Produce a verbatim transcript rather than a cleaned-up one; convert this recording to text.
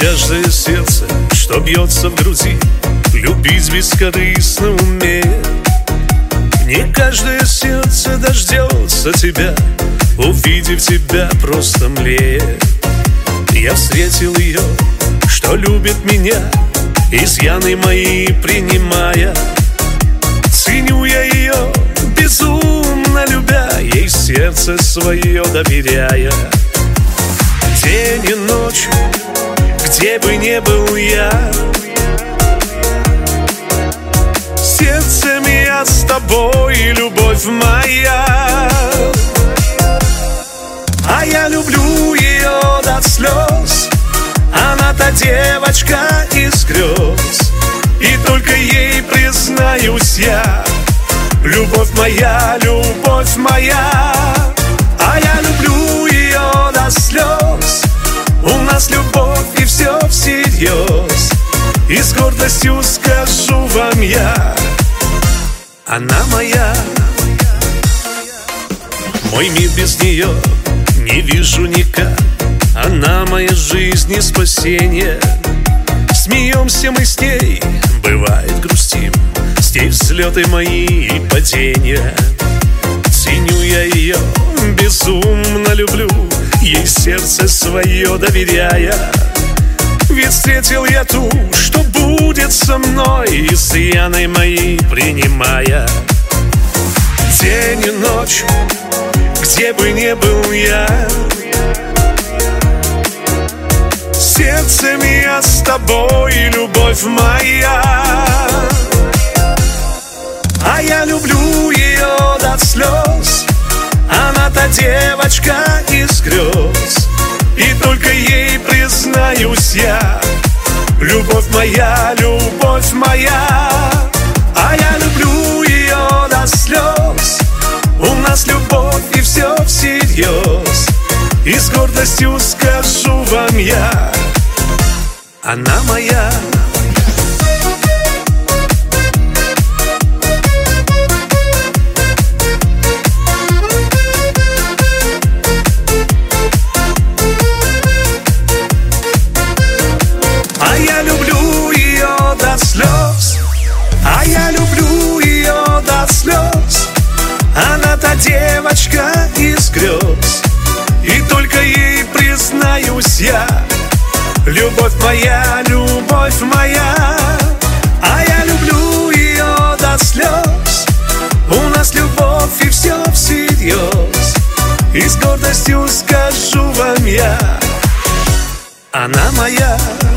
каждое сердце, что бьется в груди, любить бескорыстно умеет. Не каждое сердце дождется тебя, увидев тебя, просто млеет. Я встретил ее, что любит меня, изъяны мои принимая. Ценю я ее, безумно любя, ей сердце свое доверяя. День и ночь, где бы ни был я, сердцем я с тобой, любовь моя. А я люблю ее до слез, она-то девочка из грез, и только ей признаюсь я: любовь моя, любовь моя. А я люблю ее до слез, у нас любовь и все всерьез, и с гордостью скажу вам я: она моя. Мой мир без нее не вижу никак, она моя жизнь и спасение. Смеемся мы с ней, бывает грустим, с ней взлеты мои и падения. Ценю я ее, безумно люблю, ей сердце свое доверяя. Ведь встретил я ту, что будет со мной, изъяны мои принимая. День и ночь, где бы ни был я, сердцем я с тобой, любовь моя. А я люблю ее до слез, она-то девочка из грез, и только ей признаюсь я: любовь моя, любовь моя. А я люблю ее до слез, у нас любовь и все всерьез, и с гордостью скажу вам я: она моя. А я люблю ее до слез, а я люблю ее до слез, она-то девочка из грез, и только ей признаюсь я: любовь моя, любовь моя. А я люблю ее до слез, у нас любовь и все всерьез, и с гордостью скажу вам я: она моя.